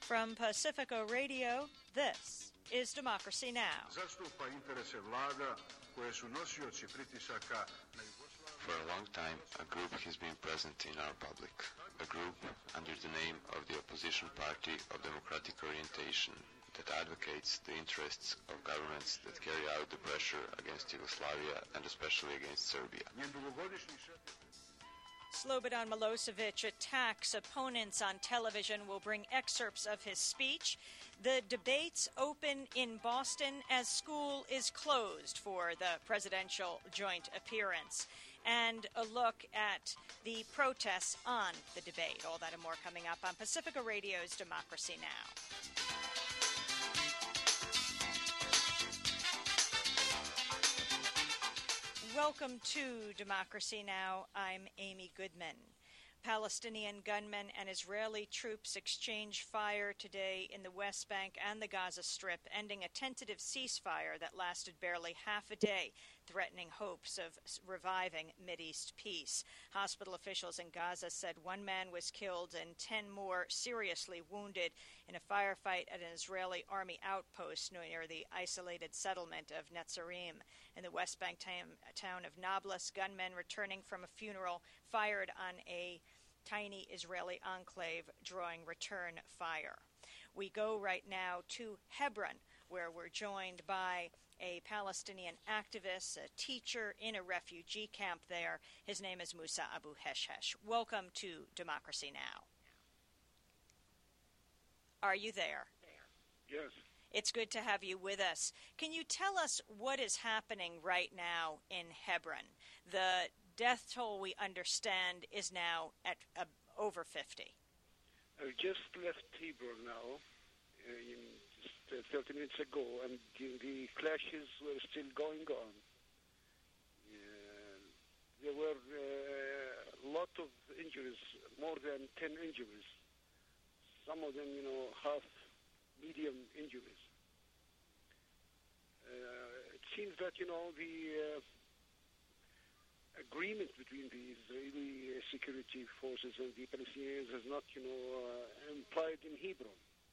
From Pacifica Radio, this is Democracy Now! Zastupa interese vlada koje su nosioci pritisaka na Jugoslaviju. For a long time, a group has been present in our public. A group under the name of the Opposition Party of Democratic Orientation that advocates the interests of governments that carry out the pressure against Yugoslavia and especially against Serbia. Slobodan Milosevic attacks opponents on television. Will bring excerpts of his speech. The debates open in Boston as school is closed for the presidential joint appearance. And a look at the protests on the debate. All that and more coming up on Pacifica Radio's Democracy Now! Welcome to Democracy Now! I'm Amy Goodman. Palestinian gunmen and Israeli troops exchange fire today in the West Bank and the Gaza Strip, ending a tentative ceasefire that lasted barely half a day, threatening hopes of reviving Mideast peace. Hospital officials in Gaza said one man was killed and 10 more seriously wounded in a firefight at an Israeli army outpost near the isolated settlement of Netzarim. In the West Bank town of Nablus, gunmen returning from a funeral fired on a tiny Israeli enclave, drawing return fire. We go right now to Hebron, where we're joined by a Palestinian activist, a teacher in a refugee camp there. His name is Musa Abu Heshhesh. Welcome to Democracy Now! Are you there? Yes. It's good to have you with us. Can you tell us what is happening right now in Hebron? The death toll, we understand, is now at over 50. I just left Hebron now, just 30 minutes ago, and the clashes were still going on. There were a lot of injuries, more than 10 injuries. Some of them, half medium injuries. It seems that, the agreement between the Israeli security forces and the Palestinians is not, implied in Hebron.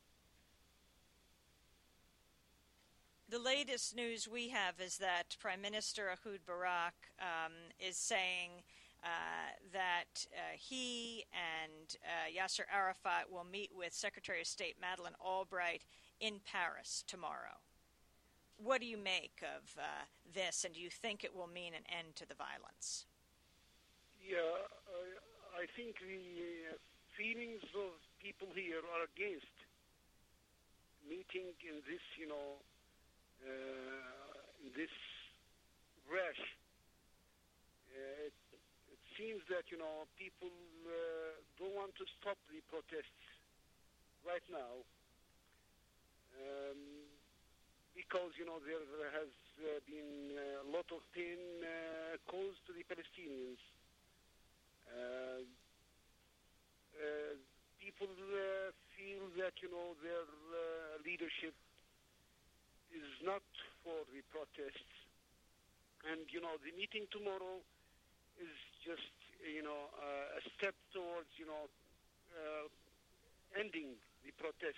The latest news we have is that Prime Minister Ehud Barak is saying that he and Yasser Arafat will meet with Secretary of State Madeleine Albright in Paris tomorrow. What do you make of this, and do you think it will mean an end to the violence? Yeah, I think the feelings of people here are against meeting in this, in this rash. It seems that, people don't want to stop the protests right now. Because, there has been a lot of pain caused to the Palestinians. People feel that, their leadership is not for the protests. And, the meeting tomorrow is just, a step towards, ending the protests.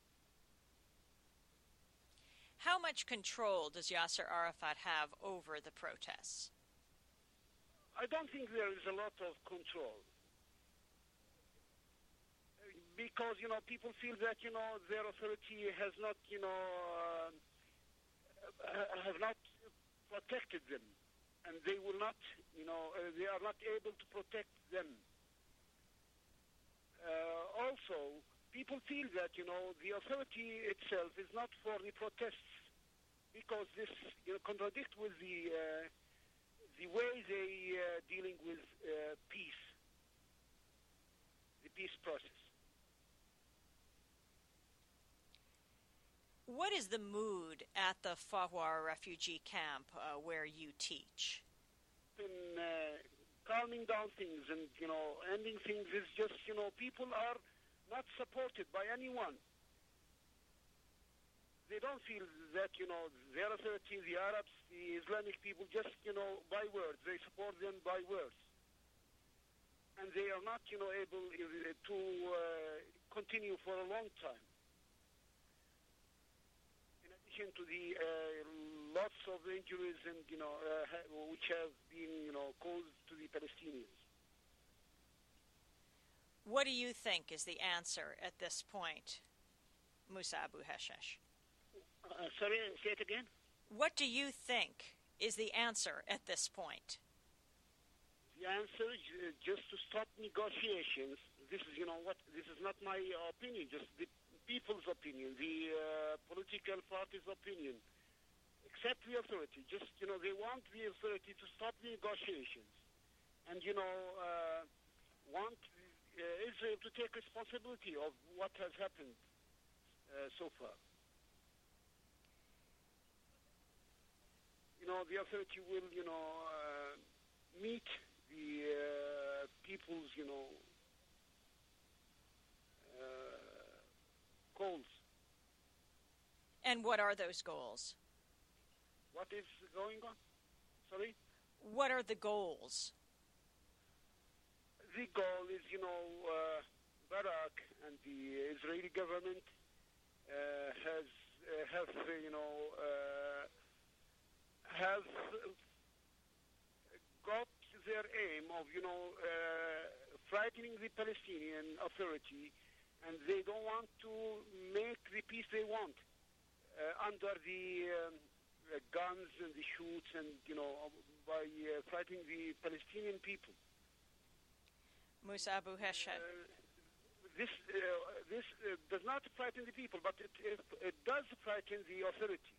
How much control does Yasser Arafat have over the protests? I don't think there is a lot of control. Because, people feel that, their authority has not, have not protected them. And they will not, they are not able to protect them. Also, people feel that, the authority itself is not for the protests, because this contradicts with the way they dealing with peace, the peace process. What is the mood at the Fawar refugee camp where you teach? Calming down things and, ending things is just, people are not supported by anyone. They don't feel that, their authority, the Arabs, the Islamic people, just, by words. They support them by words. And they are not, able to continue for a long time. addition to the lots of injuries and which have been caused to the Palestinians. What do you think is the answer at this point, Musa Abu Heshesh? Sorry, say it again. What do you think is the answer at this point? The answer is just to stop negotiations. This is, this is not my opinion, just the people's opinion, the political party's opinion. Accept the authority. Just, they want the authority to stop the negotiations and, want Israel to take responsibility of what has happened so far. The authority will, meet the people's, goals. And what are those goals? What is going on? Sorry? What are the goals? The goal is, Barak and the Israeli government have got their aim of, frightening the Palestinian Authority, and they don't want to make the peace they want under the guns and the shoots and, by frightening the Palestinian people. Musa Abu Heshesh. This does not frighten the people, but it does frighten the authority.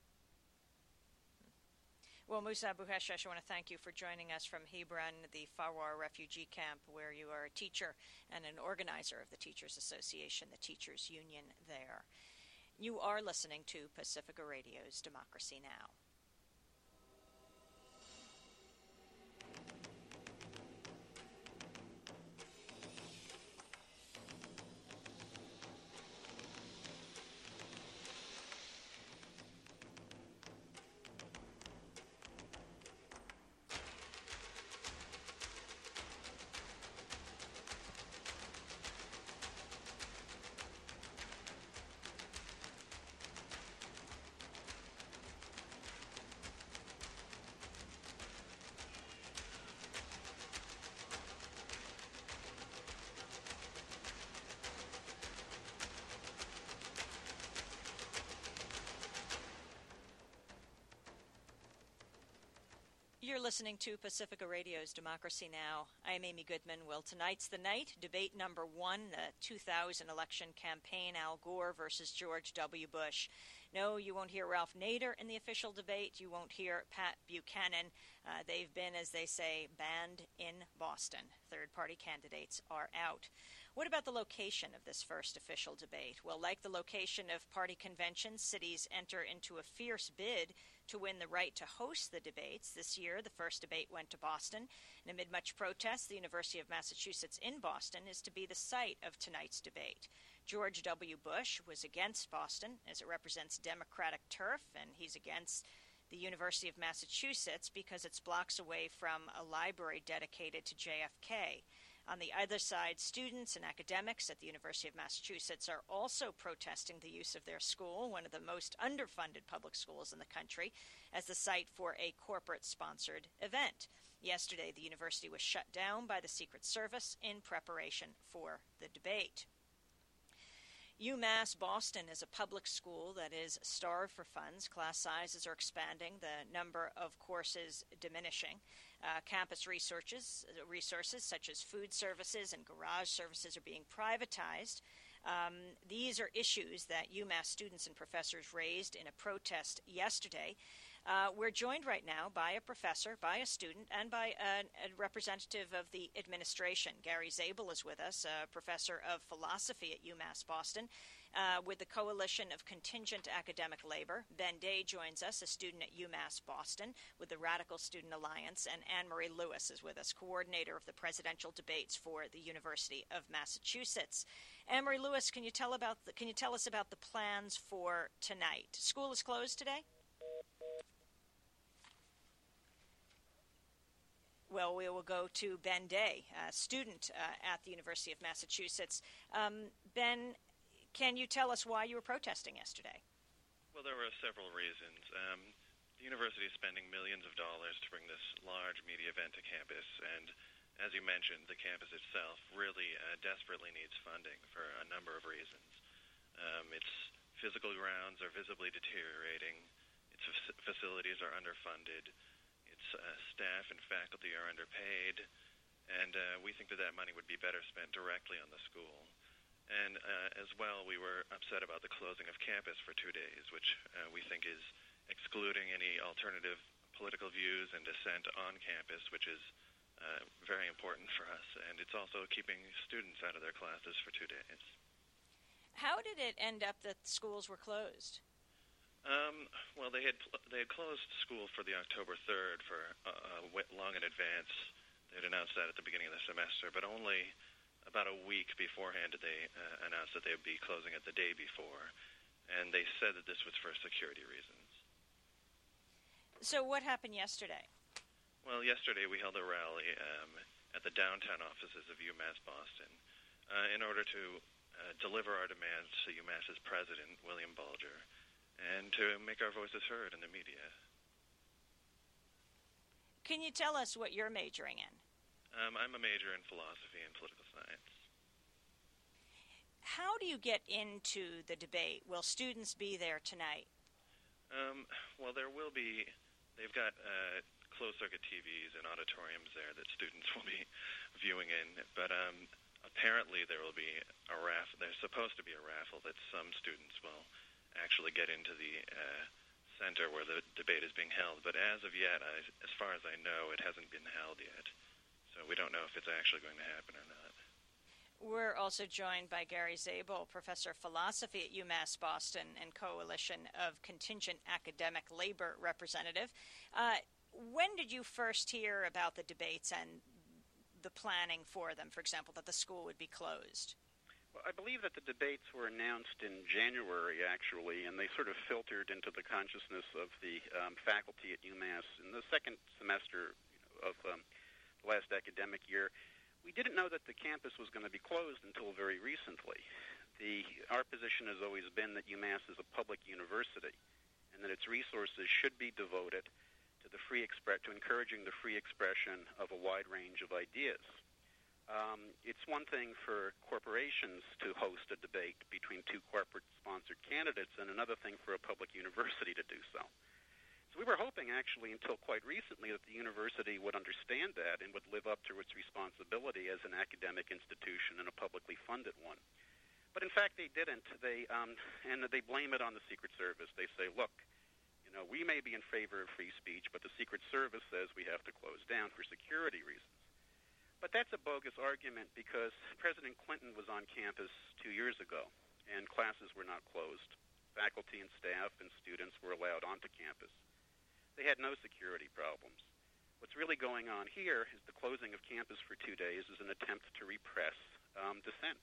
Well, Musa Abu Heshesh, I want to thank you for joining us from Hebron, the Farwar refugee camp, where you are a teacher and an organizer of the Teachers Association, the Teachers Union there. You are listening to Pacifica Radio's Democracy Now! You're listening to Pacifica Radio's Democracy Now! I'm Amy Goodman. Well, tonight's the night. Debate number 1, the 2000 election campaign, Al Gore versus George W. Bush. No, you won't hear Ralph Nader in the official debate. You won't hear Pat Buchanan. They've been, as they say, banned in Boston. Third-party candidates are out. What about the location of this first official debate? Well, like the location of party conventions, cities enter into a fierce bid to win the right to host the debates. This year, the first debate went to Boston. And amid much protest, the University of Massachusetts in Boston is to be the site of tonight's debate. George W. Bush was against Boston, as it represents Democratic turf, and he's against the University of Massachusetts because it's blocks away from a library dedicated to JFK. On the other side, students and academics at the University of Massachusetts are also protesting the use of their school, one of the most underfunded public schools in the country, as the site for a corporate-sponsored event. Yesterday, the university was shut down by the Secret Service in preparation for the debate. UMass Boston is a public school that is starved for funds. Class sizes are expanding, the number of courses diminishing. Campus resources such as food services and garage services are being privatized. These are issues that UMass students and professors raised in a protest yesterday. We're joined right now by a professor, by a student, and by a representative of the administration. Gary Zabel is with us, a professor of philosophy at UMass Boston, with the Coalition of Contingent Academic Labor. Ben Day joins us, a student at UMass Boston with the Radical Student Alliance, and Anne-Marie Lewis is with us, coordinator of the presidential debates for the University of Massachusetts. Anne-Marie Lewis, can you tell us about the plans for tonight? School is closed today? Well, we will go to Ben Day, a student at the University of Massachusetts. Ben, can you tell us why you were protesting yesterday? Well, there were several reasons. The university is spending millions of dollars to bring this large media event to campus, and as you mentioned, the campus itself really desperately needs funding for a number of reasons. Its physical grounds are visibly deteriorating, its facilities are underfunded, its staff and faculty are underpaid, and we think that money would be better spent directly on the school. And as well, we were upset about the closing of campus for 2 days, which we think is excluding any alternative political views and dissent on campus, which is very important for us. And it's also keeping students out of their classes for 2 days. How did it end up that schools were closed? Well, they had closed school for the October 3rd for long in advance. They had announced that at the beginning of the semester, but only about a week beforehand did they announce that they would be closing it the day before, and they said that this was for security reasons. So what happened yesterday? Well, yesterday we held a rally at the downtown offices of UMass Boston in order to deliver our demands to UMass's president, William Bulger, and to make our voices heard in the media. Can you tell us what you're majoring in? I'm a major in philosophy and political science. How do you get into the debate? Will students be there tonight? Well, there will be. They've got closed-circuit TVs and auditoriums there that students will be viewing in. But apparently there will be a raffle. There's supposed to be a raffle that some students will actually get into the center where the debate is being held. But as of yet, as far as I know, it hasn't been held yet. So we don't know if it's actually going to happen or not. We're also joined by Gary Zabel, professor of philosophy at UMass Boston and Coalition of Contingent Academic Labor representative. When did you first hear about the debates and the planning for them, for example, that the school would be closed? Well, I believe that the debates were announced in January, actually, and they sort of filtered into the consciousness of the faculty at UMass in the second semester of last academic year. We didn't know that the campus was going to be closed until very recently. Our position has always been that UMass is a public university and that its resources should be devoted to to encouraging the free expression of a wide range of ideas. It's one thing for corporations to host a debate between two corporate-sponsored candidates and another thing for a public university to do so. We were hoping, actually, until quite recently, that the university would understand that and would live up to its responsibility as an academic institution and a publicly funded one. But in fact, they didn't. They blame it on the Secret Service. They say, look, we may be in favor of free speech, but the Secret Service says we have to close down for security reasons. But that's a bogus argument because President Clinton was on campus 2 years ago, and classes were not closed. Faculty and staff and students were allowed onto campus. They had no security problems. What's really going on here is the closing of campus for 2 days is an attempt to repress dissent.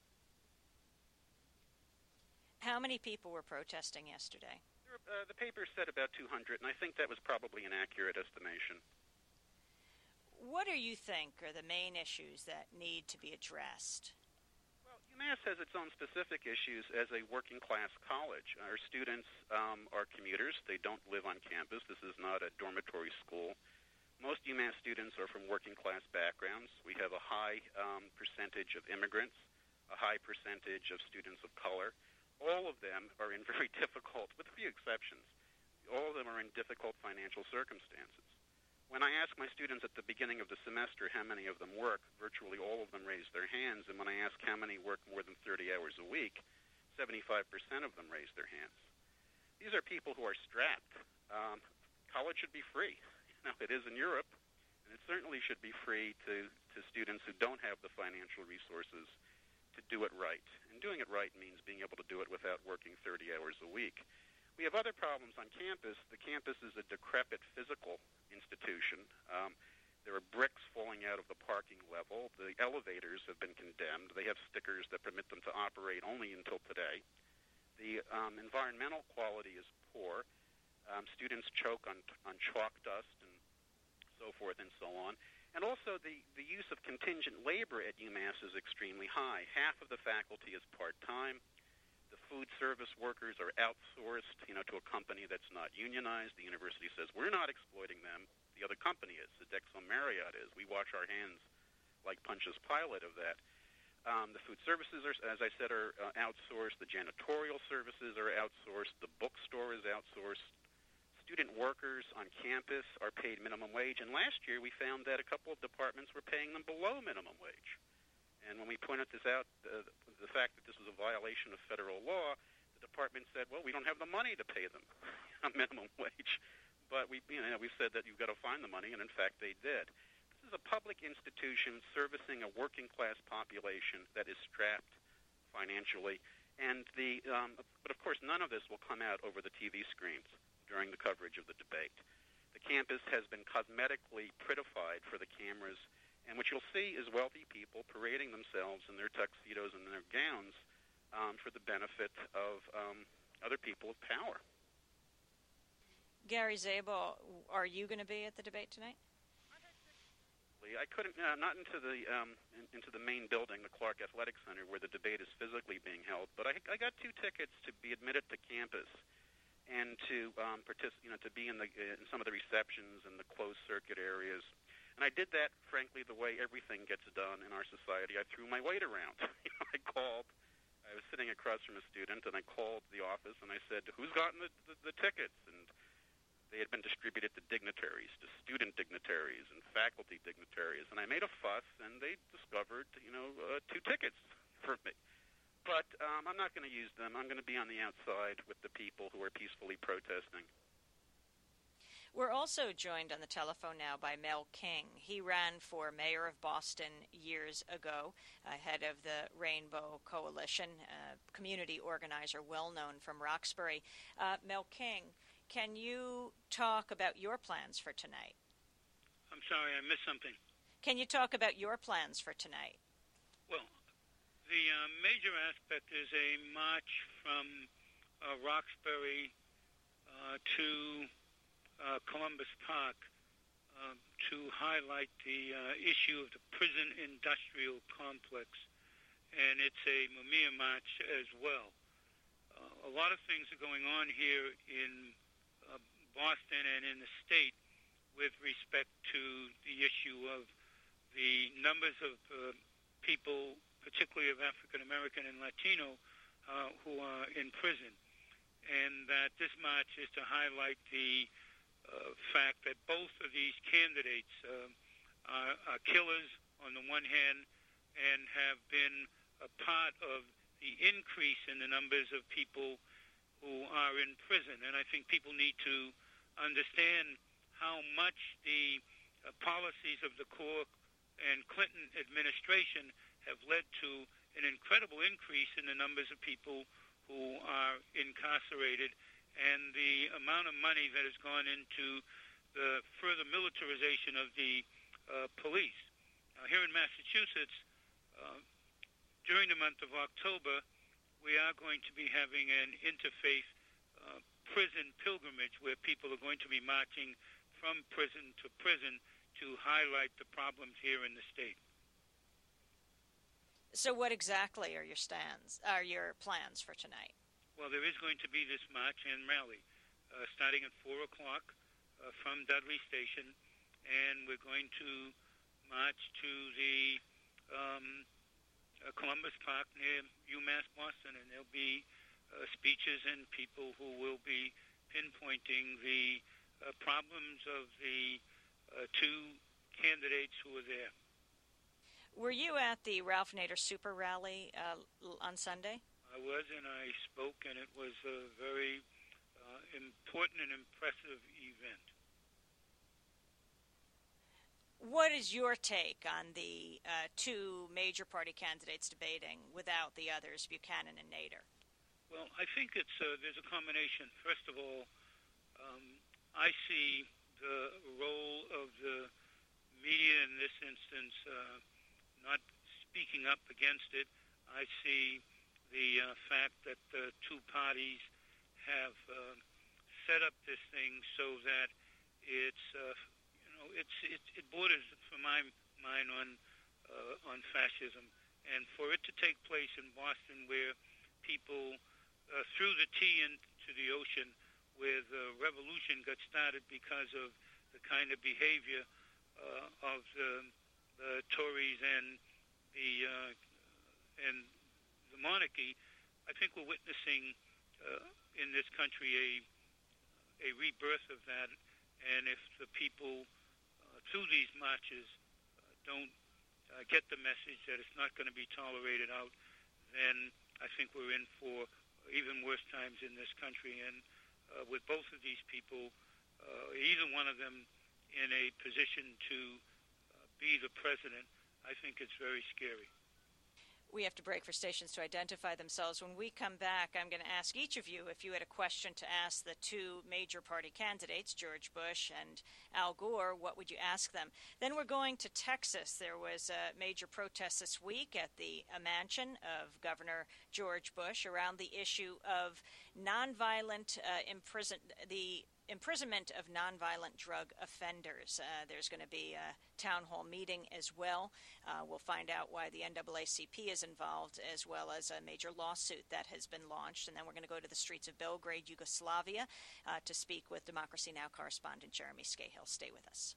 How many people were protesting yesterday? The paper said about 200, and I think that was probably an accurate estimation. What do you think are the main issues that need to be addressed? UMass has its own specific issues as a working-class college. Our students are commuters. They don't live on campus. This is not a dormitory school. Most UMass students are from working-class backgrounds. We have a high percentage of immigrants, a high percentage of students of color. All of them are in very difficult, with a few exceptions, all of them are in difficult financial circumstances. When I ask my students at the beginning of the semester how many of them work, virtually all of them raise their hands, and when I ask how many work more than 30 hours a week, 75% of them raise their hands. These are people who are strapped. College should be free. It is in Europe, and it certainly should be free to students who don't have the financial resources to do it right. And doing it right means being able to do it without working 30 hours a week. We have other problems on campus. The campus is a decrepit physical institution. There are bricks falling out of the parking level. The elevators have been condemned. They have stickers that permit them to operate only until today. The environmental quality is poor. Students choke on chalk dust and so forth and so on. And also the use of contingent labor at UMass is extremely high. Half of the faculty is part-time. The food service workers are outsourced, to a company that's not unionized. The university says, we're not exploiting them. The other company is. Sodexo Marriott is. We wash our hands like Pontius Pilate of that. The food services, as I said, are outsourced. The janitorial services are outsourced. The bookstore is outsourced. Student workers on campus are paid minimum wage. And last year we found that a couple of departments were paying them below minimum wage. And when we pointed this out, the fact that this was a violation of federal law, the department said, well, we don't have the money to pay them a minimum wage. But we said that you've got to find the money, and in fact they did. This is a public institution servicing a working-class population that is strapped financially. And but of course, none of this will come out over the TV screens during the coverage of the debate. The campus has been cosmetically prettified for the cameras, and what you'll see is wealthy people parading themselves in their tuxedos and their gowns for the benefit of other people of power. Gary Zabel, are you going to be at the debate tonight? I couldn't, not into the main building, the Clark Athletic Center, where the debate is physically being held. But I got 2 tickets to be admitted to campus and to to be in some of the receptions and the closed circuit areas. And I did that, frankly, the way everything gets done in our society. I threw my weight around. I was sitting across from a student, and I called the office, and I said, who's gotten the tickets? And they had been distributed to dignitaries, to student dignitaries and faculty dignitaries. And I made a fuss, and they discovered, 2 tickets for me. But I'm not going to use them. I'm going to be on the outside with the people who are peacefully protesting. We're also joined on the telephone now by Mel King. He ran for mayor of Boston years ago, head of the Rainbow Coalition, community organizer well known from Roxbury. Mel King, can you talk about your plans for tonight? I'm sorry, I missed something. Can you talk about your plans for tonight? Well, the major aspect is a march from Roxbury to Columbus Park to highlight the issue of the prison industrial complex, and it's a Mamiya march as well. A lot of things are going on here in Boston and in the state with respect to the issue of the numbers of people, particularly of African American and Latino, who are in prison, and that this march is to highlight the fact that both of these candidates are killers on the one hand and have been a part of the increase in the numbers of people who are in prison. And I think people need to understand how much the policies of the Gore and Clinton administration have led to an incredible increase in the numbers of people who are incarcerated, and the amount of money that has gone into the further militarization of the police. Here in Massachusetts, during the month of October, we are going to be having an interfaith prison pilgrimage where people are going to be marching from prison to prison to highlight the problems here in the state. So what exactly are your plans for tonight? Well, there is going to be this march and rally starting at 4 o'clock from Dudley Station, and we're going to march to the Columbus Park near UMass Boston, and there'll be speeches and people who will be pinpointing the problems of the 2 candidates who are there. Were you at the Ralph Nader Super Rally on Sunday? I was, and I spoke, and it was a very important and impressive event. What is your take on the 2 major party candidates debating without the others, Buchanan and Nader? Well, I think there's a combination. First of all, I see the role of the media in this instance not speaking up against it. I see the fact that the 2 parties have set up this thing so that it borders, for my mind, on fascism, and for it to take place in Boston, where people threw the tea into the ocean, where the revolution got started because of the kind of behavior of the Tories and the monarchy. I think we're witnessing in this country a rebirth of that, and if the people through these marches don't get the message that it's not going to be tolerated out, then I think we're in for even worse times in this country. And with both of these people, either one of them in a position to be the president, I think it's very scary. We have to break for stations to identify themselves. When we come back, I'm going to ask each of you if you had a question to ask the two major party candidates, George Bush and Al Gore, what would you ask them? Then we're going to Texas. There was a major protest this week at the mansion of Governor George Bush around the issue of nonviolent imprisonment of nonviolent drug offenders. There's going to be a town hall meeting as well. We'll find out why the NAACP is involved, as well as a major lawsuit that has been launched. And then we're going to go to the streets of Belgrade, Yugoslavia, to speak with Democracy Now! Correspondent Jeremy Scahill. Stay with us.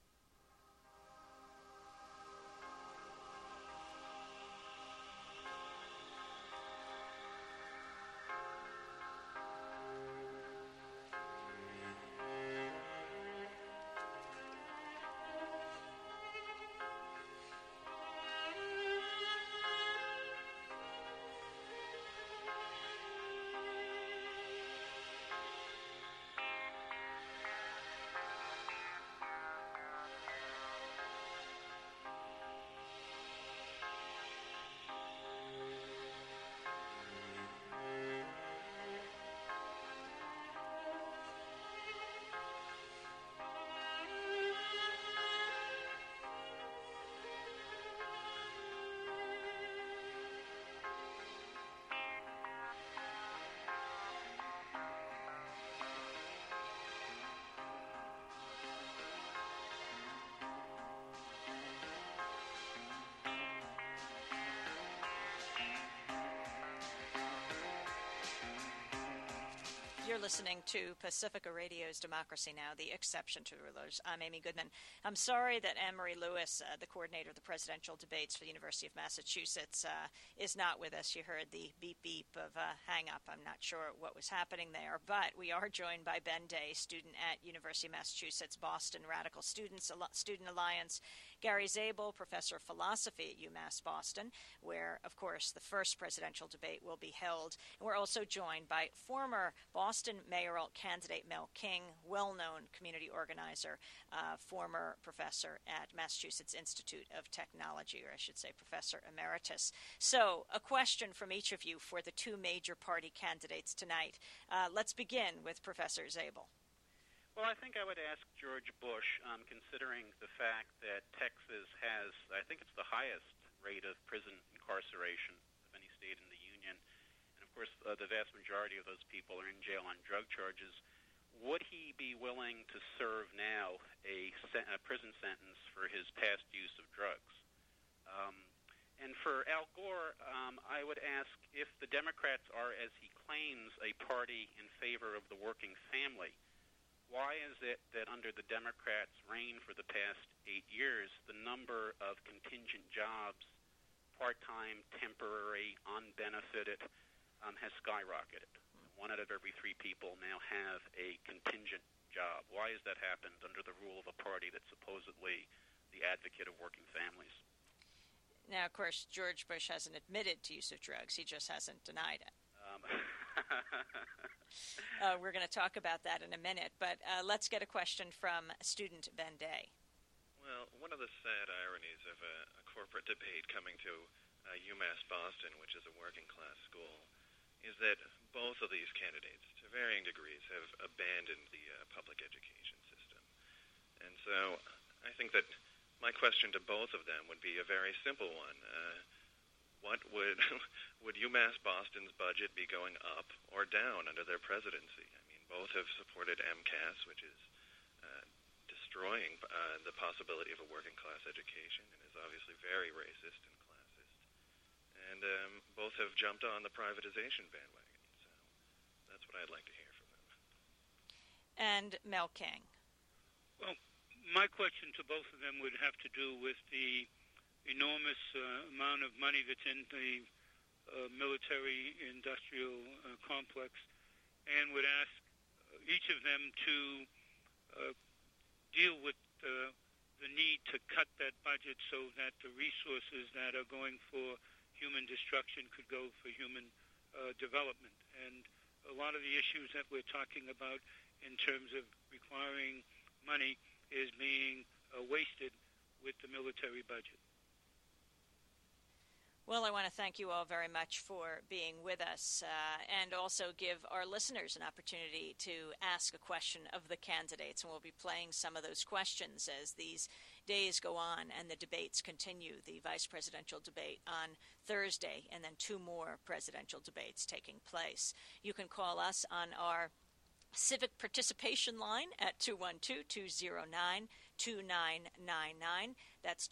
You're listening to Pacifica Radio's Democracy Now!, the exception to rulers. I'm Amy Goodman. I'm sorry that Anne-Marie Lewis, the coordinator of the presidential debates for the University of Massachusetts, is not with us. You heard the beep-beep of hang-up. I'm not sure what was happening there, but we are joined by Ben Day, student at University of Massachusetts Boston Radical Student Alliance, Gary Zabel, professor of philosophy at UMass Boston, where, of course, the first presidential debate will be held. And we're also joined by former Boston mayoral candidate Mel King, well-known community organizer, former professor at Massachusetts Institute of Technology, or I should say professor emeritus. So, a question from each of you for the two major party candidates tonight. Let's begin with Professor Zabel. Well, I think I would ask George Bush, considering the fact that Texas has, I think it's the highest rate of prison incarceration of any state in the union. And, of course, the vast majority of those people are in jail on drug charges. Would he be willing to serve now a prison sentence for his past use of drugs? And for Al Gore, I would ask if the Democrats are, as he claims, a party in favor of the working family, why is it that under the Democrats' reign for the past 8 years, the number of contingent jobs, part-time, temporary, unbenefited, has skyrocketed? 1 out of every 3 people now have a contingent job. Why has that happened under the rule of a party that's supposedly the advocate of working families? Now, of course, George Bush hasn't admitted to use of drugs. He just hasn't denied it. We're going to talk about that in a minute, but let's get a question from student Ben Day. Well, one of the sad ironies of a corporate debate coming to UMass Boston, which is a working-class school, is that both of these candidates, to varying degrees, have abandoned the public education system. And so I think that my question to both of them would be a very simple one. What would UMass Boston's budget be going up or down under their presidency? I mean, both have supported MCAS, which is destroying the possibility of a working-class education and is obviously very racist and classist. And both have jumped on the privatization bandwagon. So what I'd like to hear from them. And Mel King. Well, my question to both of them would have to do with the enormous amount of money that's in the military-industrial complex, and would ask each of them to deal with the need to cut that budget so that the resources that are going for human destruction could go for human development. And a lot of the issues that we're talking about in terms of requiring money is being wasted with the military budget. Well, I want to thank you all very much for being with us and also give our listeners an opportunity to ask a question of the candidates. And we'll be playing some of those questions as these days go on and the debates continue. The vice presidential debate on Thursday and then 2 more presidential debates taking place. You can call us on our civic participation line at 212-209-2999. That's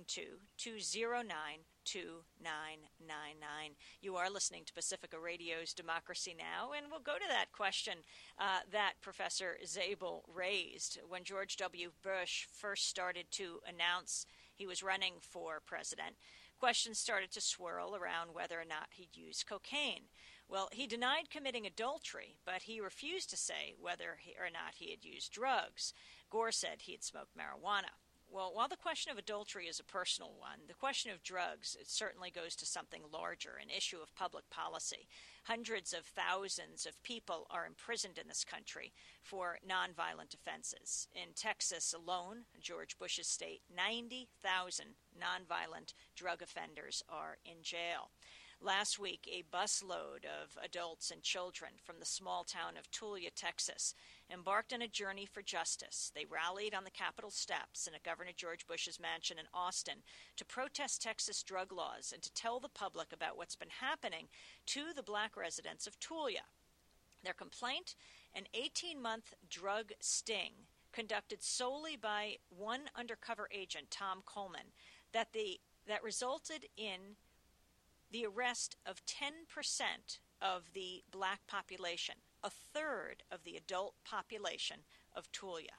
212-209-2999. You are listening to Pacifica Radio's Democracy Now!, and we'll go to that question that Professor Zabel raised. When George W. Bush first started to announce he was running for president, questions started to swirl around whether or not he'd used cocaine. Well, he denied committing adultery, but he refused to say whether or not he had used drugs. Gore said he had smoked marijuana. Well, while the question of adultery is a personal one, the question of drugs, it certainly goes to something larger, an issue of public policy. Hundreds of thousands of people are imprisoned in this country for nonviolent offenses. In Texas alone, George Bush's state, 90,000 nonviolent drug offenders are in jail. Last week, a busload of adults and children from the small town of Tulia, Texas, embarked on a journey for justice. They rallied on the Capitol steps and at Governor George Bush's mansion in Austin to protest Texas drug laws and to tell the public about what's been happening to the black residents of Tulia. Their complaint, an 18-month drug sting conducted solely by one undercover agent, Tom Coleman, that resulted in the arrest of 10% of the black population, a third of the adult population of Tulia.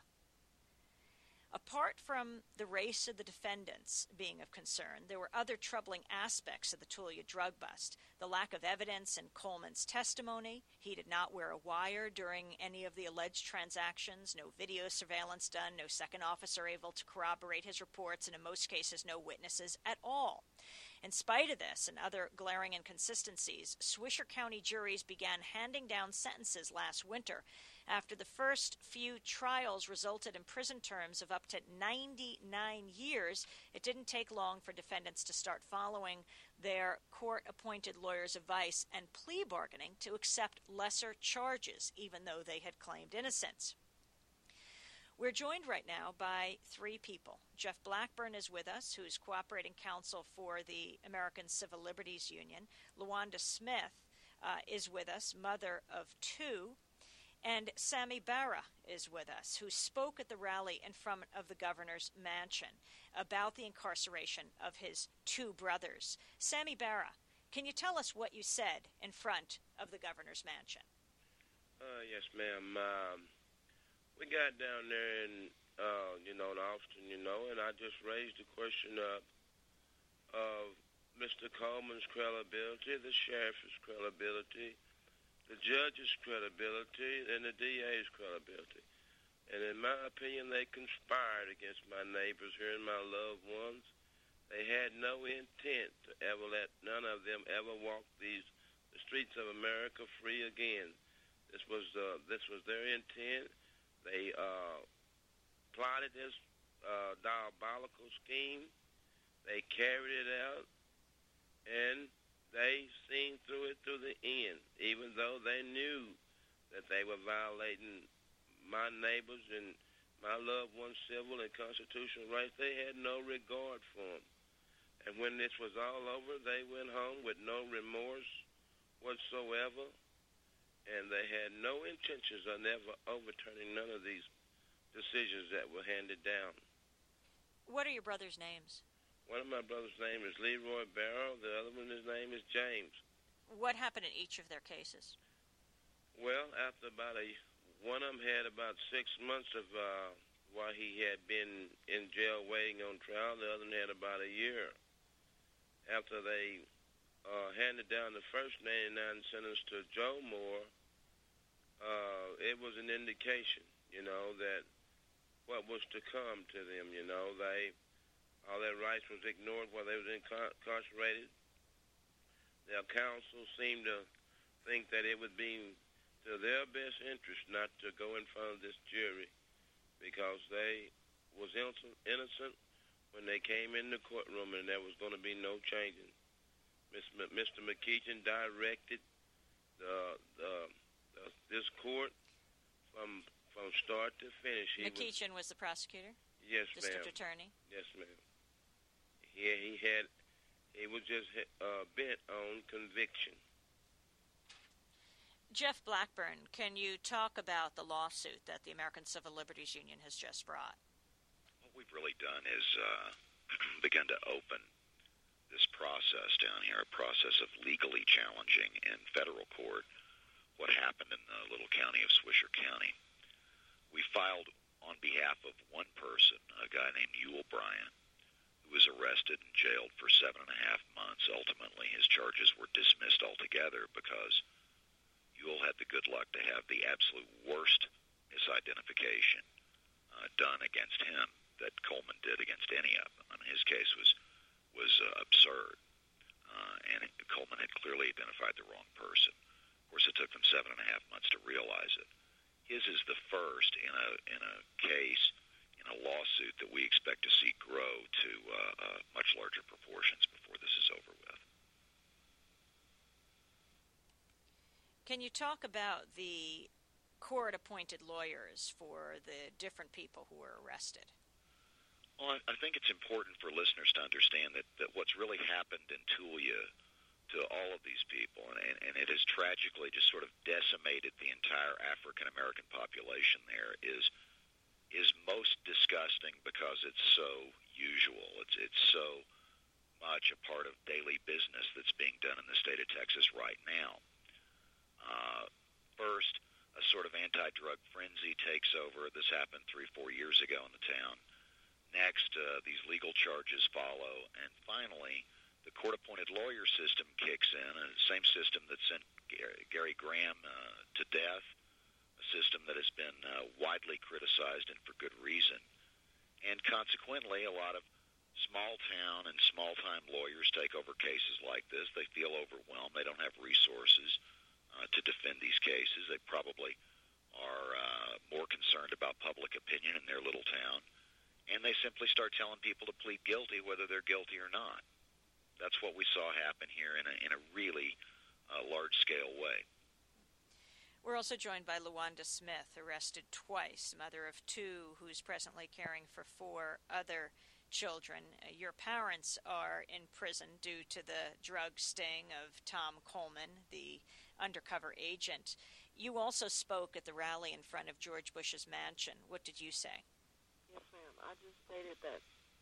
Apart from the race of the defendants being of concern, there were other troubling aspects of the Tulia drug bust. The lack of evidence in Coleman's testimony. He did not wear a wire during any of the alleged transactions, no video surveillance done, no second officer able to corroborate his reports, and in most cases no witnesses at all. In spite of this and other glaring inconsistencies, Swisher County juries began handing down sentences last winter. After the first few trials resulted in prison terms of up to 99 years, it didn't take long for defendants to start following their court-appointed lawyers' advice and plea bargaining to accept lesser charges, even though they had claimed innocence. We're joined right now by 3 people. Jeff Blackburn is with us, who is cooperating counsel for the American Civil Liberties Union. LaWanda Smith is with us, mother of 2. And Sammy Barra is with us, who spoke at the rally in front of the governor's mansion about the incarceration of his 2 brothers. Sammy Barra, can you tell us what you said in front of the governor's mansion? Yes, ma'am. We got down there in Austin, and I just raised the question up of Mr. Coleman's credibility, the sheriff's credibility, the judge's credibility, and the DA's credibility. And in my opinion, they conspired against my neighbors here and my loved ones. They had no intent to ever let none of them ever walk the streets of America free again. This was their intent. They plotted this diabolical scheme. They carried it out, and they seen through it to the end, even though they knew that they were violating my neighbors and my loved ones' civil and constitutional rights. They had no regard for them. And when this was all over, they went home with no remorse whatsoever, and they had no intentions of never overturning none of these decisions that were handed down. What are your brothers' names? One of my brothers' name is Leroy Barrow. The other one, his name is James. What happened in each of their cases? Well, after one of them had about 6 months of while he had been in jail waiting on trial. The other one had about a year. After they handed down the first 99 sentence to Joe Moore, it was an indication, that what was to come to them, all their rights was ignored while they was incarcerated. Their counsel seemed to think that it would be to their best interest not to go in front of this jury because they was innocent when they came in the courtroom and there was going to be no changing. Mr. McEachin directed this court from start to finish. McEachin was the prosecutor? Yes, ma'am. District attorney? Yes, ma'am. He was just bent on conviction. Jeff Blackburn, can you talk about the lawsuit that the American Civil Liberties Union has just brought? What we've really done is begun to open this process down here, a process of legally challenging in federal court what happened in the little county of Swisher County. We filed on behalf of one person, a guy named Ewell Bryant, who was arrested and jailed for 7.5 months. Ultimately, his charges were dismissed altogether because Ewell had the good luck to have the absolute worst misidentification done against him that Coleman did against any of them. I mean, his case was absurd, and Coleman had clearly identified the wrong person. Of course, it took them 7.5 months to realize it. His is the first in a case, in a lawsuit that we expect to see grow to much larger proportions before this is over with. Can you talk about the court-appointed lawyers for the different people who were arrested? Well, I think it's important for listeners to understand that what's really happened in Tulia to all of these people, and it has tragically just sort of decimated the entire African-American population there, is most disgusting because it's so usual. It's so much a part of daily business that's being done in the state of Texas right now. First, a sort of anti-drug frenzy takes over. This happened 3-4 years ago in the town. Next, these legal charges follow. And finally, the court-appointed lawyer system kicks in, and the same system that sent Gary Graham to death, a system that has been widely criticized and for good reason. And consequently, a lot of small-town and small-time lawyers take over cases like this. They feel overwhelmed. They don't have resources to defend these cases. They probably are more concerned about public opinion in their little town. And they simply start telling people to plead guilty whether they're guilty or not. That's what we saw happen here in a really large-scale way. We're also joined by LaWanda Smith, arrested twice, mother of 2, who's presently caring for 4 other children. Your parents are in prison due to the drug sting of Tom Coleman, the undercover agent. You also spoke at the rally in front of George Bush's mansion. What did you say? Yes, ma'am. I just stated that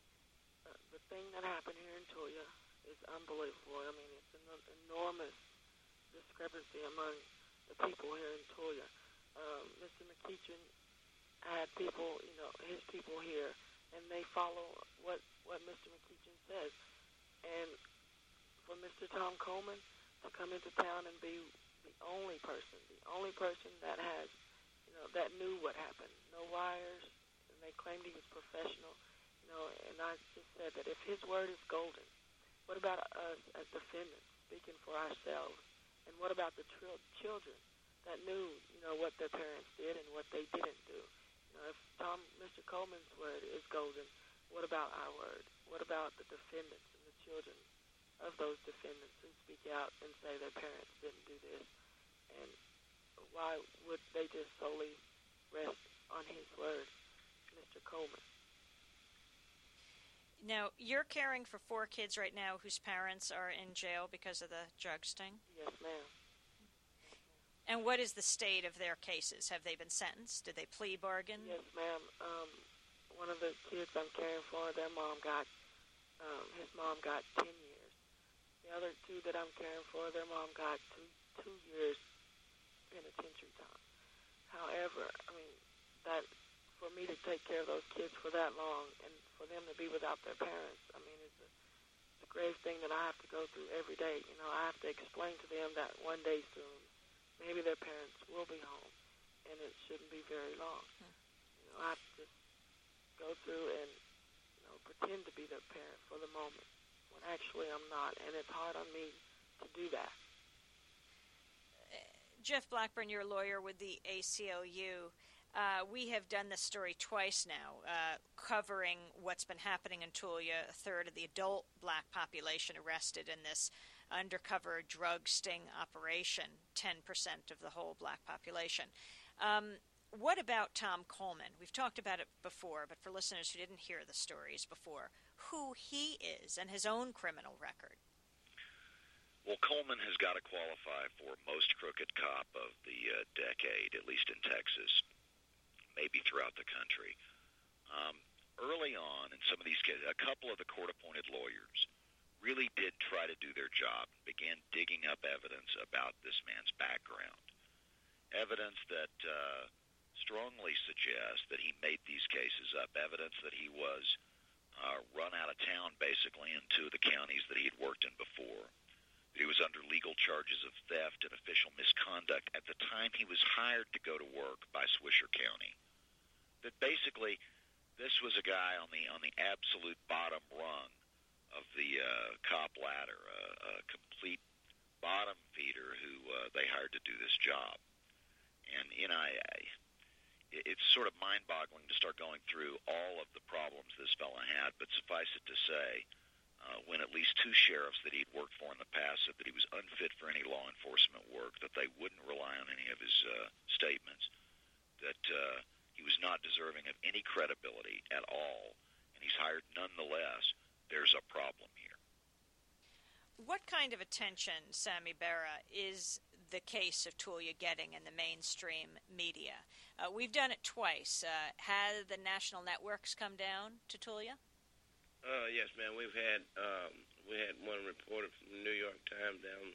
the thing that happened here in Tulia is unbelievable. I mean, it's an enormous discrepancy among the people here in Tulia. Mr. McEachin had people, his people here, and they follow what Mr. McEachin says. And for Mr. Tom Coleman to come into town and be the only person that has, that knew what happened. No wires, and they claimed he was professional, and I just said that if his word is golden, what about us as defendants speaking for ourselves? And what about the children that knew, what their parents did and what they didn't do? If Mr. Coleman's word is golden, what about our word? What about the defendants and the children of those defendants who speak out and say their parents didn't do this? And why would they just solely rest on his word, Mr. Coleman? Now, you're caring for 4 kids right now whose parents are in jail because of the drug sting? Yes, ma'am. And what is the state of their cases? Have they been sentenced? Did they plea bargain? Yes, ma'am. One of the kids I'm caring for, his mom got 10 years. The other 2 that I'm caring for, their mom got two years penitentiary time. However, I mean, that for me to take care of those kids for that long and for them to be without their parents, I mean, it's the greatest thing that I have to go through every day. You know, I have to explain to them that one day soon, maybe their parents will be home, and it shouldn't be very long. You know, I have to just go through and, you know, pretend to be their parent for the moment when actually I'm not, and it's hard on me to do that. Jeff Blackburn, you're a lawyer with the ACLU. We have done this story twice now, covering what's been happening in Tulia. A third of the adult black population arrested in this undercover drug sting operation, 10% of the whole black population. What about Tom Coleman? We've talked about it before, but for listeners who didn't hear the stories before, who he is and his own criminal record. Well, Coleman has got to qualify for most crooked cop of the decade, at least in Texas, maybe throughout the country. Early on in some of these cases, a couple of the court-appointed lawyers really did try to do their job and began digging up evidence about this man's background, evidence that strongly suggests that he made these cases up, evidence that he was run out of town, basically, in two of the counties that he had worked in before. He was under legal charges of theft and official misconduct at the time he was hired to go to work by Swisher County. That basically, this was a guy on the absolute bottom rung of the cop ladder, a complete bottom feeder who they hired to do this job. And you know, it's sort of mind-boggling to start going through all of the problems this fella had. But suffice it to say, when at least two sheriffs that he'd worked for in the past said that he was unfit for any law enforcement work, that they wouldn't rely on any of his statements, that he was not deserving of any credibility at all, and he's hired nonetheless, there's a problem here. What kind of attention, Sammy Berra, is the case of Tulia getting in the mainstream media? We've done it twice. Have the national networks come down to Tulia? Yes, ma'am. We had one reporter from the New York Times down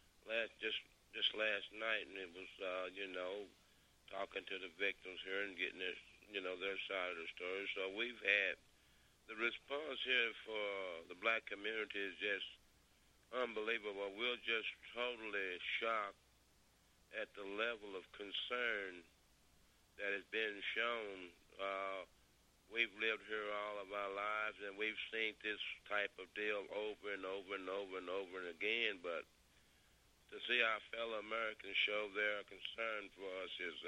just last night, and it was talking to the victims here and getting their side of the story. So we've had the response here for the black community is just unbelievable. We're just totally shocked at the level of concern that has been shown. We've lived here all of our lives, and we've seen this type of deal over and over and over and over and again, but to see our fellow Americans show their concern for us is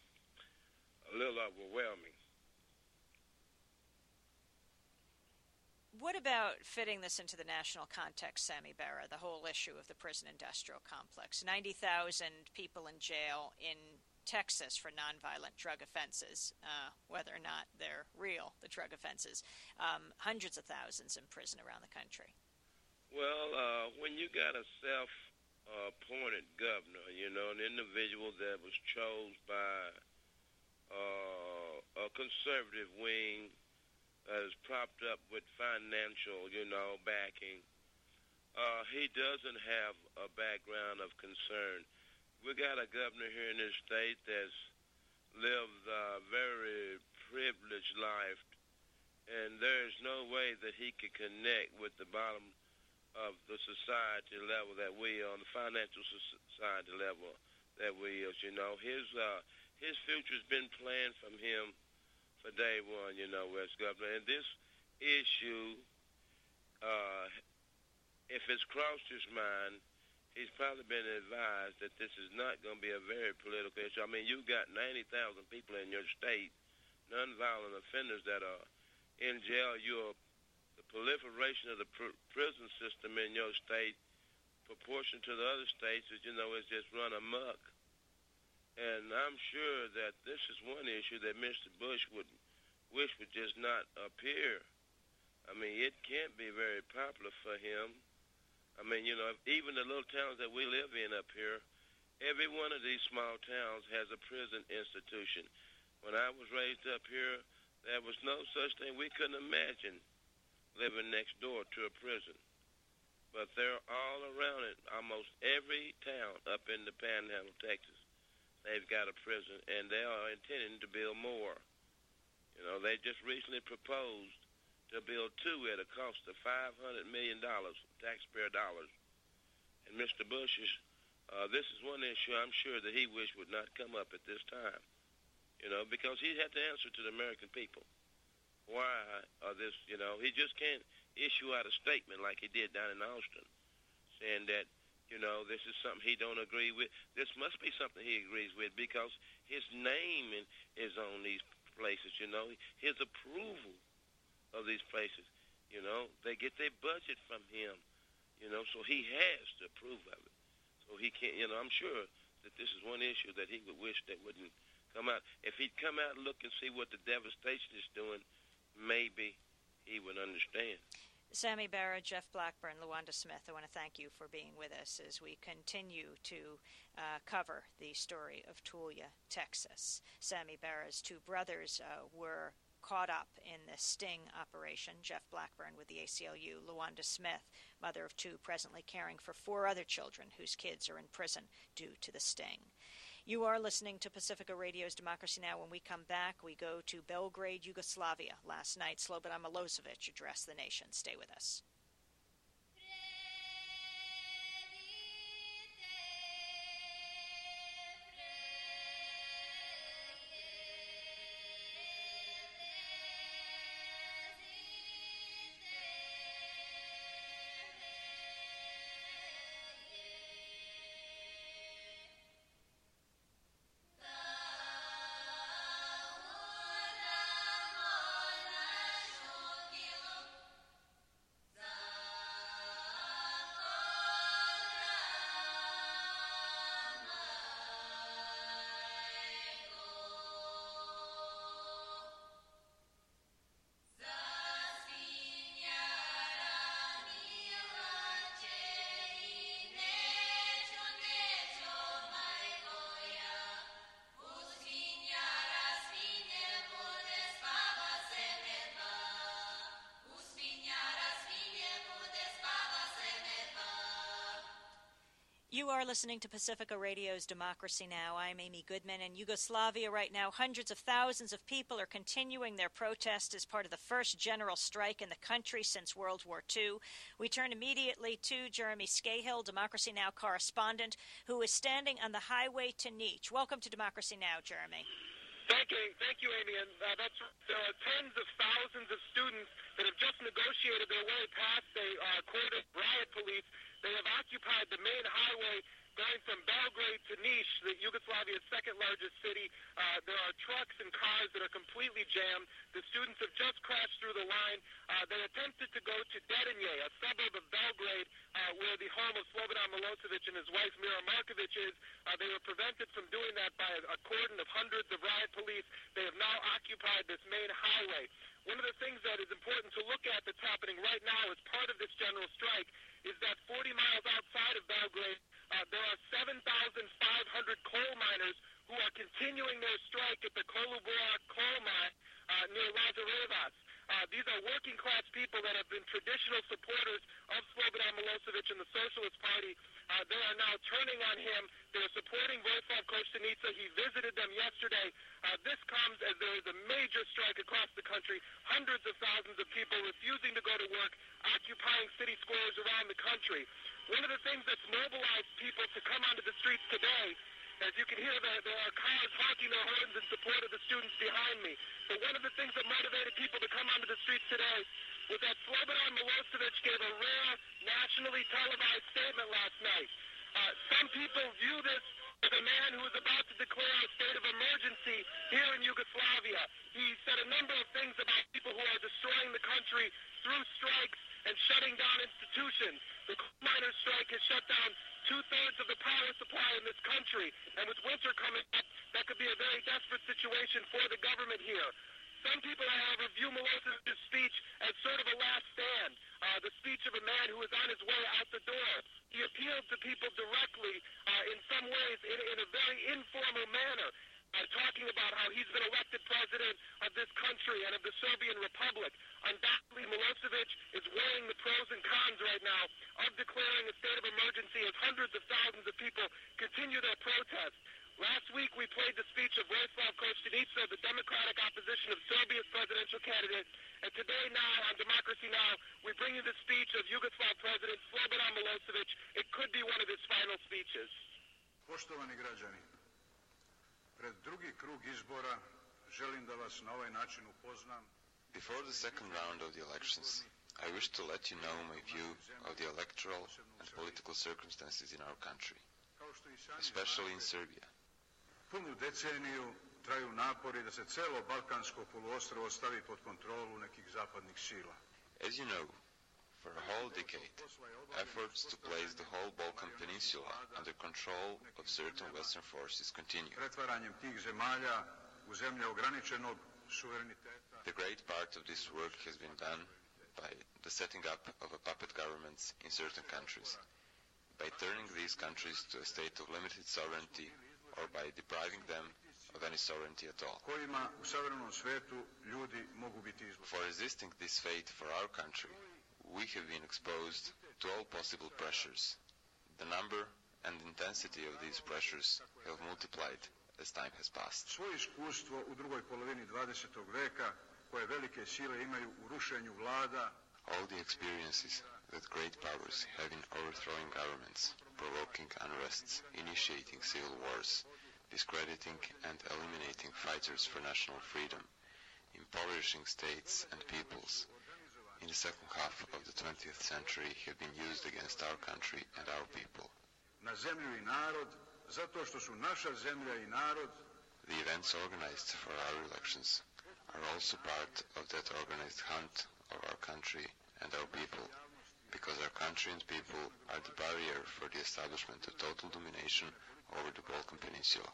a little overwhelming. What about fitting this into the national context, Sammy Berra, the whole issue of the prison industrial complex? 90,000 people in jail in Texas for nonviolent drug offenses, whether or not they're real, the drug offenses. Hundreds of thousands in prison around the country. Well, when you got a self-appointed governor, an individual that was chosen by a conservative wing that is propped up with financial, backing, he doesn't have a background of concern. We got a governor here in this state that's lived a very privileged life, and there's no way that he could connect with the bottom of the society level that we on the financial society level that we is. His future's been planned from him for day one, as governor. And this issue, if it's crossed his mind, he's probably been advised that this is not going to be a very political issue. I mean, you've got 90,000 people in your state, nonviolent offenders that are in jail. The proliferation of the prison system in your state, proportion to the other states, is just run amok. And I'm sure that this is one issue that Mr. Bush would wish would just not appear. I mean, it can't be very popular for him. I mean, even the little towns that we live in up here, every one of these small towns has a prison institution. When I was raised up here, there was no such thing. We couldn't imagine living next door to a prison. But they're all around it, almost every town up in the Panhandle, Texas, they've got a prison, and they are intending to build more. You know, they just recently proposed to build 2 at a cost of $500 million, taxpayer dollars. And Mr. Bush is, this is one issue I'm sure that he wished would not come up at this time, you know, because he had to answer to the American people. Why this, you know, he just can't issue out a statement like he did down in Austin, saying that, you know, this is something he don't agree with. This must be something he agrees with because his name is on these places, you know, his approval of these places, you know, they get their budget from him, you know, so he has to approve of it. So he can't, you know, I'm sure that this is one issue that he would wish that wouldn't come out. If he'd come out and look and see what the devastation is doing, maybe he would understand. Sammy Barra, Jeff Blackburn, LaWanda Smith, I want to thank you for being with us as we continue to cover the story of Tulia, Texas. Sammy Barra's 2 brothers were caught up in the sting operation. Jeff Blackburn with the ACLU, LaWanda Smith, mother of 2, presently caring for 4 other children whose kids are in prison due to the sting. You are listening to Pacifica Radio's Democracy Now! When we come back, we go to Belgrade, Yugoslavia. Last night, Slobodan Milosevic addressed the nation. Stay with us. You are listening to Pacifica Radio's Democracy Now! I'm Amy Goodman. In Yugoslavia right now, hundreds of thousands of people are continuing their protest as part of the first general strike in the country since World War II. We turn immediately to Jeremy Scahill, Democracy Now! Correspondent, who is standing on the highway to Niche. Welcome to Democracy Now!, Jeremy. Thank you, Amy. And there are tens of thousands of students that have just negotiated their way past a cordoned riot police. They have occupied the main highway going from Belgrade to Niš, Yugoslavia's second largest city. There are trucks and cars that are completely jammed. The students have just crashed through the line. They attempted to go to Dedinje, a suburb of Belgrade, where the home of Slobodan Milosevic and his wife Mira Markovic is. They were prevented from doing that by a cordon of hundreds of riot police. They have now occupied this main highway. One of the things that is important to look at that's happening right now as part of this general strike is that 40 miles outside of Belgrade, there are 7,500 coal miners who are continuing their strike at the Kolubara coal mine near Lazarevas. These are working-class people that have been traditional supporters of Slobodan Milosevic and the Socialist Party. They are now turning on him. They're supporting Vojislav Koštunica. He visited them yesterday. This comes as there is a major strike across the country. Hundreds of thousands of people refusing to go to work, occupying city squares around the country. One of the things that's mobilized people to come onto the streets today, as you can hear, there are cars honking their horns in support of the students behind me. But one of the things that motivated people to come onto the streets today was that Slobodan Milosevic gave a rare, nationally televised statement last night. Some people view this as a man who is about to declare a state of emergency here in Yugoslavia. He said a number of things about people who are destroying the country through strikes and shutting down institutions. The coal miners' strike has shut down 2/3 of the power supply in this country. And with winter coming up, that could be a very desperate situation for the government here. Some people, however, view Milosevic's speech as sort of a last stand, the speech of a man who is on his way out the door. He appealed to people directly, in some ways, in a very informal manner, talking about how he's been elected president of this country and of the Serbian Republic. Undoubtedly, Milosevic is weighing the pros and cons right now of declaring a state of emergency as hundreds of thousands of people continue their protests. Last week we played the speech of Vojislav Koštunica, the Democratic opposition of Serbia's presidential candidate. And today now, on Democracy Now!, we bring you the speech of Yugoslav President Slobodan Milosevic. It could be one of his final speeches. Poštovani građani, pred drugi krug izbora želim da vas na ovaj način upoznam. Before the second round of the elections, I wish to let you know my view of the electoral and political circumstances in our country, especially in Serbia. Punu deceniju traju napori da se celo Balkansko poluostrvo stavi pod kontrolu nekih zapadnih sila. As you know, for a whole decade, efforts to place the whole Balkan Peninsula under control of certain Western forces continue. Pretvaranjem tih zemalja u zemlje ograničenog suvereniteta. The great part of this work has been done by the setting up of a puppet governments in certain countries, by turning these countries to a state of limited sovereignty or by depriving them of any sovereignty at all. Kojima u savremenom svetu ljudi mogu biti izloženi. For resisting this fate for our country, we have been exposed to all possible pressures. The number and intensity of these pressures have multiplied as time has passed. Svoje iskustvo u drugoj polovini 20. veka koje velike sile imaju u rušenju vlada, all the experiences that great powers have in overthrowing governments, provoking unrests, initiating civil wars, discrediting and eliminating fighters for national freedom, impoverishing states and peoples, in the second half of the 20th century have been used against our country and our people. Na zemlju i narod, zato što su naša zemlja i narod. The events organized for our elections are also part of that organized hunt of our country and our people, because our country and people are the barrier for the establishment of total domination over the Balkan Peninsula.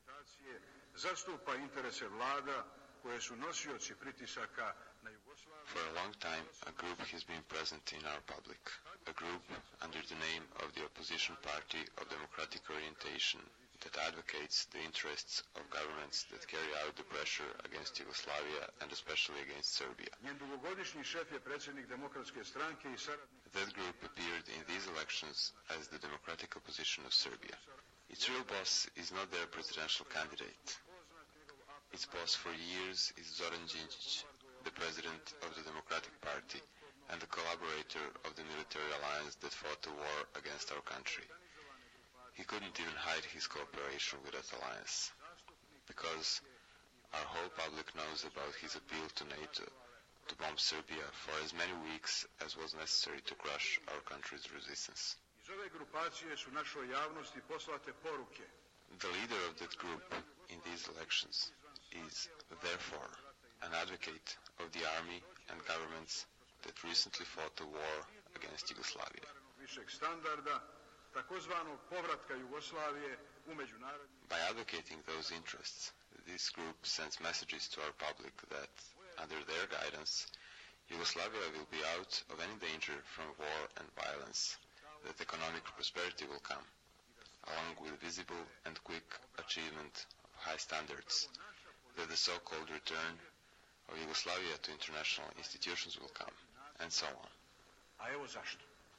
Zastupa interese vlada koje su nosioci pritisaka na Jugoslaviju. For a long time, a group has been present in our public, a group under the name of the Opposition Party of Democratic Orientation that advocates the interests of governments that carry out the pressure against Yugoslavia and especially against Serbia. Njen dugogodišnji šef je predsjednik Demokratske stranke i saradnik. That group appeared in these elections as the Democratic Opposition of Serbia. Its real boss is not their presidential candidate. Its boss for years is Zoran Đinđić, the president of the Democratic Party and the collaborator of the military alliance that fought the war against our country. He couldn't even hide his cooperation with that alliance, because our whole public knows about his appeal to NATO to bomb Serbia for as many weeks as was necessary to crush our country's resistance. Iz ove grupacije su našoj javnosti poslate poruke. The leader of that group in these elections is, therefore, an advocate of the army and governments that recently fought the war against Yugoslavia. Višeg standarda, takozvanog povratka Jugoslavije u međunarodni. By advocating those interests, this group sends messages to our public that, under their guidance, Yugoslavia will be out of any danger from war and violence, that economic prosperity will come, along with visible and quick achievement of high standards, that the so-called return of Yugoslavia to international institutions will come, and so on. A evo zašto.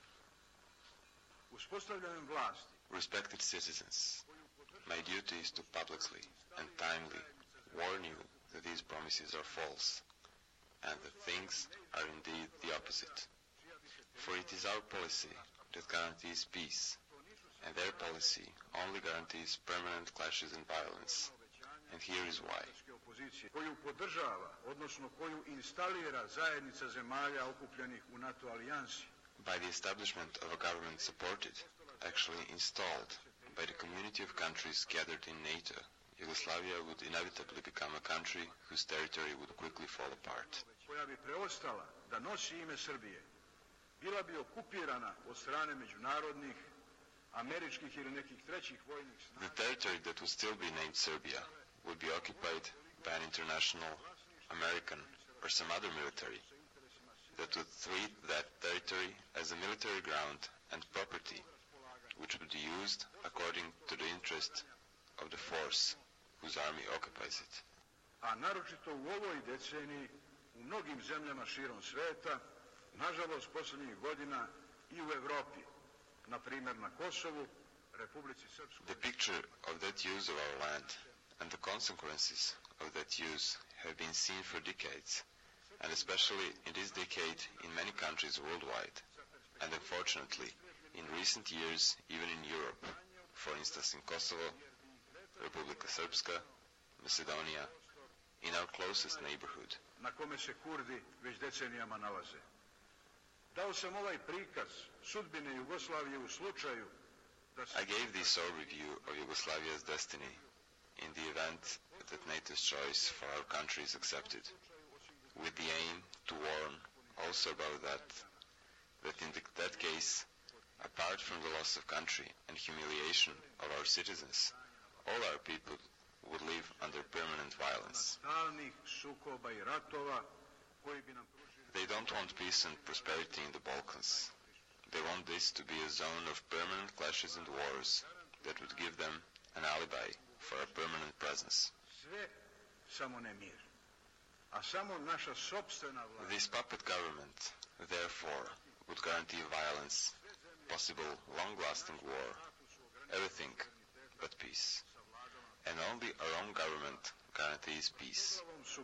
Uspostavljanjem vlasti. Respected citizens, my duty is to publicly and timely warn you that these promises are false, and that things are indeed the opposite. For it is our policy that guarantees peace, and their policy only guarantees permanent clashes and violence. And here is why. Koju podržava, odnosno koju instalira zajednica zemalja okupljenih u NATO alijansi. By the establishment of a government supported, actually installed, by the community of countries gathered in NATO, Yugoslavia would inevitably become a country whose territory would quickly fall apart. Koja bi preostala da nosi ime Srbije, bila bi okupirana od strane međunarodnih, američkih ili nekih trećih vojnih snaga. The territory that would still be named Serbia would be occupied by an international, American, or some other military that would treat that territory as a military ground and property, which would be used according to the interest of the force whose army occupies it. A naročito u ovoj deceniji, u mnogim zemljama širom sveta, nažalost posljednjih godina i u Evropi, na primjer na Kosovu, The picture of that use of our land and the consequences of that use have been seen for decades, and especially in this decade in many countries worldwide, and unfortunately in recent years even in Europe, for instance in Kosovo, Republika Srpska, Macedonia, in our closest neighborhood. Na kome se Kurdi već decenijama nalaze. Dao sam ovaj prikaz sudbine Jugoslavije u slučaju da se... I gave this overview of Yugoslavia's destiny in the event that NATO's choice for our country is accepted, with the aim to warn also about that in that case, apart from the loss of country and humiliation of our citizens, all our people would live under permanent violence. They don't want peace and prosperity in the Balkans. They want this to be a zone of permanent clashes and wars that would give them an alibi for a permanent presence. This puppet government, therefore, would guarantee violence, possible long-lasting war, everything but peace. And only our own government guarantees peace.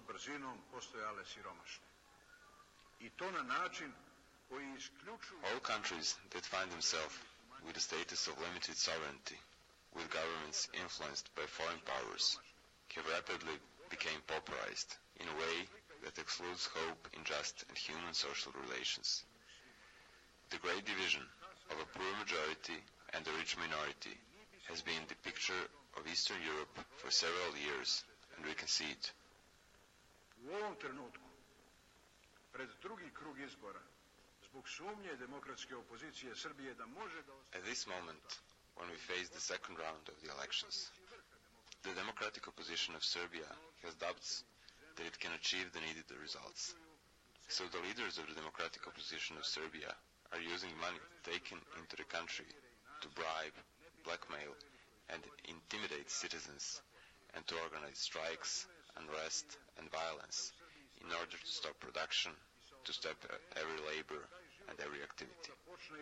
All countries that find themselves with a status of limited sovereignty, with governments influenced by foreign powers, have rapidly become pauperized in a way that excludes hope in just and human social relations. The great division of a poor majority and a rich minority has been the picture of Eastern Europe for several years, and we can see it. U ovom trenutku, pred drugi krug izbora, zbog sumnje demokratske opozicije Srbije da može da... At this moment, when we face the second round of the elections, the democratic opposition of Serbia has doubts that it can achieve the needed results. So the leaders of the democratic opposition of Serbia are using money taken into the country to bribe, blackmail, and intimidate citizens, and to organize strikes, unrest, and violence in order to stop production, to stop every labor and every activity.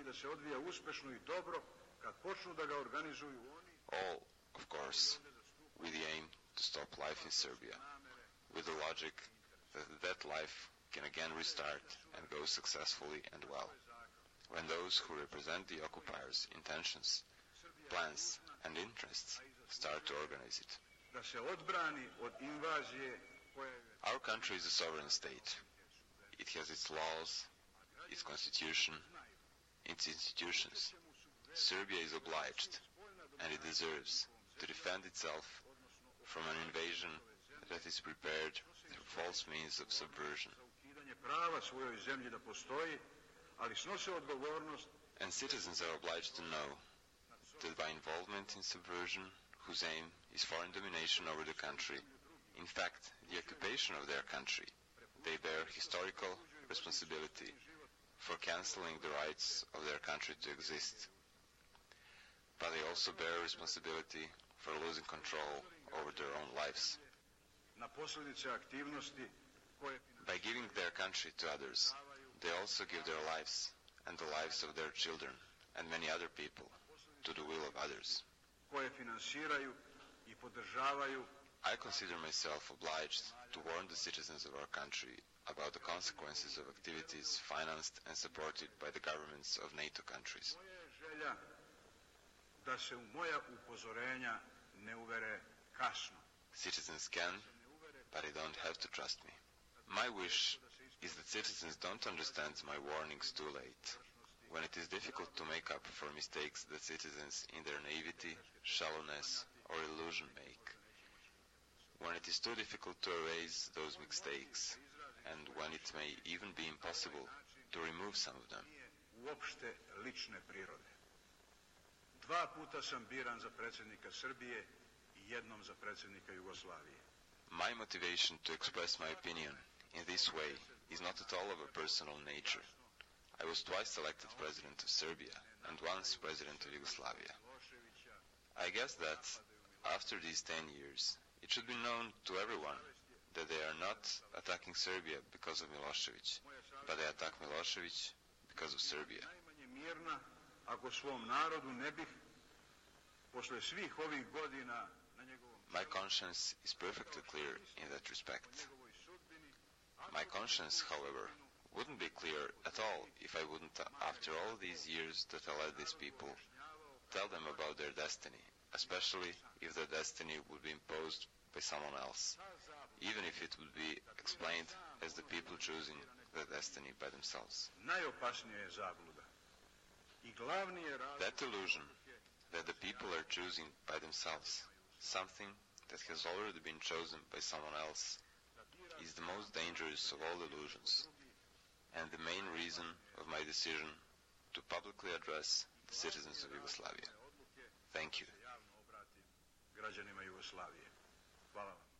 All, of course, with the aim to stop life in Serbia, with the logic that life can again restart and go successfully and well, when those who represent the occupiers' intentions, plans, and interests start to organize it. Our country is a sovereign state. It has its laws, its constitution, its institutions. Serbia is obliged, and it deserves, to defend itself from an invasion that is prepared through false means of subversion. And citizens are obliged to know that by involvement in subversion, whose aim is foreign domination over the country, in fact, the occupation of their country, they bear historical responsibility for cancelling the rights of their country to exist. But they also bear responsibility for losing control over their own lives. By giving their country to others, they also give their lives and the lives of their children and many other people to the will of others. I consider myself obliged to warn the citizens of our country about the consequences of activities financed and supported by the governments of NATO countries. Citizens can, but they don't have to trust me. My wish is that citizens don't understand my warnings too late, when it is difficult to make up for mistakes that citizens in their naivety, shallowness, or illusion make, when it is too difficult to erase those mistakes, and when it may even be impossible to remove some of them. Dva puta sam biran za predsjednika Srbije I jednom za predsjednika Jugoslavije. My motivation to express my opinion in this way is not at all of a personal nature. I was twice elected president of Serbia and once president of Yugoslavia. I guess that after these 10 years, it should be known to everyone that they are not attacking Serbia because of Milošević, but they attack Milošević because of Serbia. Ako svom narodu ne bih posle svih ovih godina na njegovom... My conscience is perfectly clear in that respect. My conscience, however, wouldn't be clear at all if I wouldn't, after all these years that I led these people, tell them about their destiny, especially if the destiny would be imposed by someone else, even if it would be explained as the people choosing the destiny by themselves. Najopasnija je zabluda. I glavni je razlog... That illusion that the people are choosing by themselves something that has already been chosen by someone else is the most dangerous of all illusions, and the main reason of my decision to publicly address the citizens of Yugoslavia. Thank you. Građanima Jugoslavije. Hvala vam.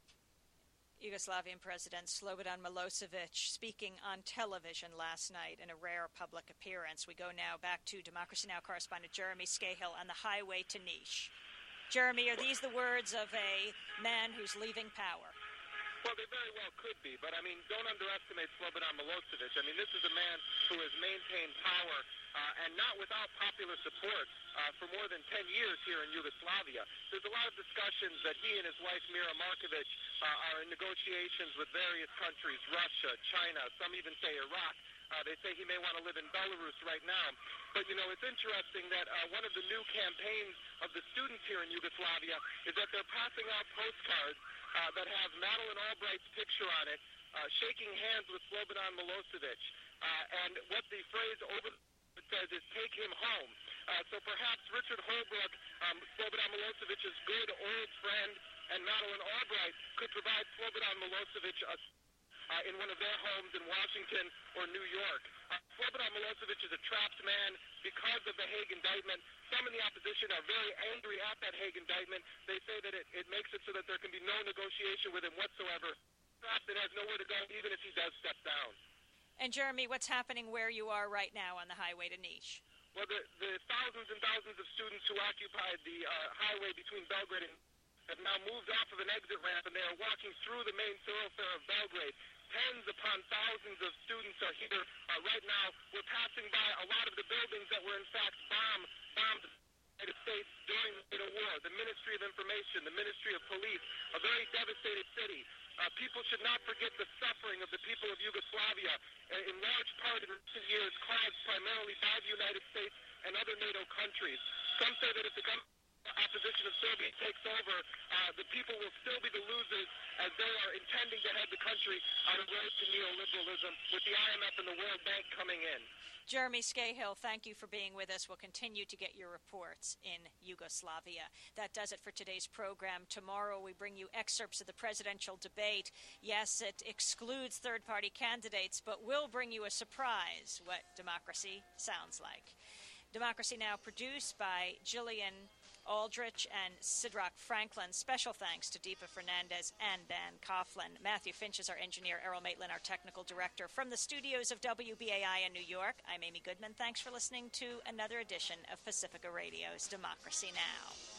Yugoslavian President Slobodan Milosevic speaking on television last night in a rare public appearance. We go now back to Democracy Now! Correspondent Jeremy Scahill on the highway to Niš. Jeremy, are these the words of a man who's leaving power? Well, they very well could be, but I mean, don't underestimate Slobodan Milosevic. I mean, this is a man who has maintained power and not without popular support for more than 10 years here in Yugoslavia. There's a lot of discussions that he and his wife Mira Markovic are in negotiations with various countries, Russia, China, some even say Iraq. They say he may want to live in Belarus right now. But, you know, it's interesting that one of the new campaigns of the students here in Yugoslavia is that they're passing out postcards that have Madeleine Albright's picture on it, shaking hands with Slobodan Milosevic. And what the phrase over says is, take him home. So perhaps Richard Holbrooke, Slobodan Milosevic's good old friend, and Madeleine Albright could provide Slobodan Milosevic in one of their homes in Washington or New York. Slobodan Milosevic is a trapped man because of the Hague indictment. Some in the opposition are very angry at that Hague indictment. They say that it makes it so that there can be no negotiation with him whatsoever. Trapped and has nowhere to go even if he does step down. And Jeremy, what's happening where you are right now on the highway to Niš? Well, the thousands and thousands of students who occupied the highway between Belgrade and have now moved off of an exit ramp, and they are walking through the main thoroughfare of Belgrade. Tens upon thousands of students are here right now. We're passing by a lot of the buildings that were in fact bombed in the United States during the war. The Ministry of Information, the Ministry of Police, a very devastated city. People should not forget the suffering of the people of Yugoslavia, in large part in recent years caused primarily by the United States and other NATO countries. Some say that if the opposition of Serbia takes over, the people will still be the losers as they are intending to head the country on a road to neoliberalism with the IMF and the World Bank coming in. Jeremy Scahill, thank you for being with us. We'll continue to get your reports in Yugoslavia. That does it for today's program. Tomorrow we bring you excerpts of the presidential debate. Yes, it excludes third-party candidates, but will bring you a surprise what democracy sounds like. Democracy Now! Produced by Gillian Aldrich and Sidrock Franklin. Special thanks to Deepa Fernandez and Dan Coughlin. Matthew Finch is our engineer, Errol Maitland, our technical director. From the studios of WBAI in New York, I'm Amy Goodman. Thanks for listening to another edition of Pacifica Radio's Democracy Now!